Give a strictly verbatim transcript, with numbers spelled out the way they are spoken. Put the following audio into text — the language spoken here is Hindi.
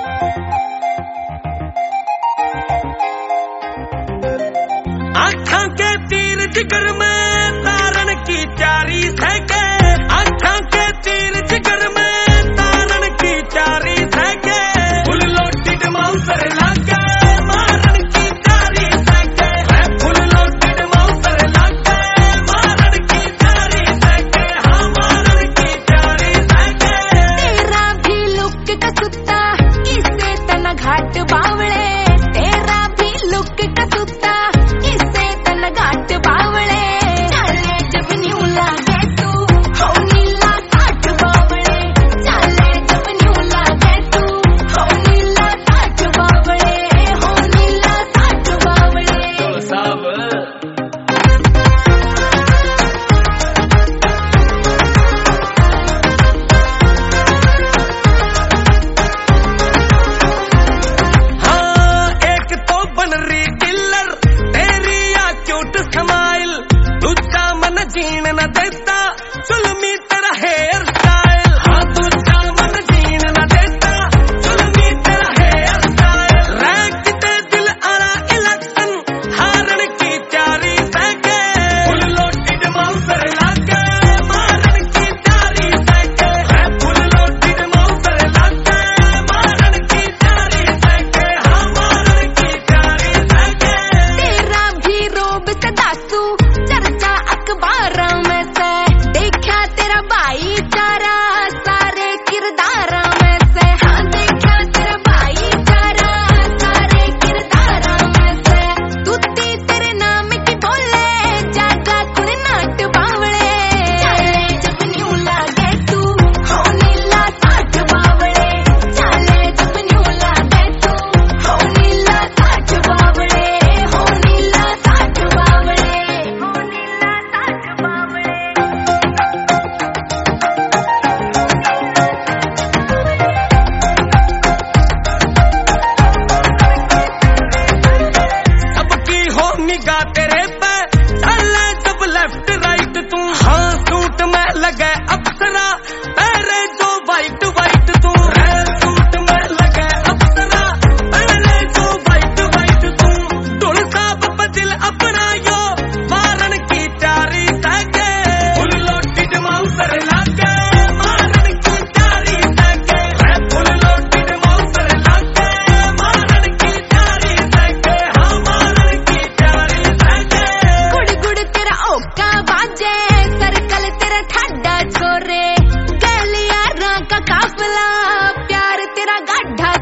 आँखों के तीर जिगर में तारण की चारी सैके, आँखों के तीर जिगर में तारण की चारी सैके, फुल लोडेड माउंटर लाके मारण की चारी सैके, फुल लोडेड माउंटर लाके मारण की चारी सैके, हाँ मारण की चारी सैके। तेरा भी लुक का सुत्ता इससे तना घाट बावले, तेरा भी लुक का सुत्ता घाट बावले, चाले जब न्यू लागे तू हो नीला काट बावले, चाले जब न्यू लागे तू हो नीला काट बावले, हो नीला काट बावले। साब हाँ एक तो बन रही किलर तेरी या क्यूट स्माइल, दूजा मन जीण न देता जुल्मी तेरा हेयर स्टाइल, हाँ दूजा मन जीण न देता जुल्मी तेरा हेयर स्टाइल, रैंक ते दिल आरा इलेक्शन हारण की चारी सैके, फुल लोडेड माउंटर लाके मारण की चारी सैके, फुल लोडेड माउंटर लाके मारण की चारी सैके, हाँ मारण की चारी सैके। तेरा भी रोब का दासू चर्चा अखबार में से, देखा तेरा भाईचारा सारे किरदार में से, हाँ देखा तेरा भाईचारा सारे किरदार में से, तुत्ती तेरे नाम की बोले जागा कुण नाट बावले, चाले जब न्यू लागे तू हो नीला काट बावले, चाले जब न्यू लागे तू हो नीला काट बावले, हो नीला काट बावले, हो नीला काट बावले। सबकी हो निगाह तेरे पे चले जब लेफ्ट राइट तू, हाँ सूट में लगे अप्सरा तेरे जो वाइट वाइट तू, सूट में लगे अप्सरा तेरे जो वाइट वाइट तू, टुल साब बदिल अपना यो मारण की चारी सैके, फुल लोडेड माउंटर लाके मारण की चारी सैके, फुल लोडेड माउंटर लाके मारण की चारी सैके, हाँ मारण की चारी सैके। गुड़ गुड़ तेरा ओका बाजे सर्कल तेरा ठाडा छोरे, गलियारा का काफिला प्यार तेरा गाढ़ा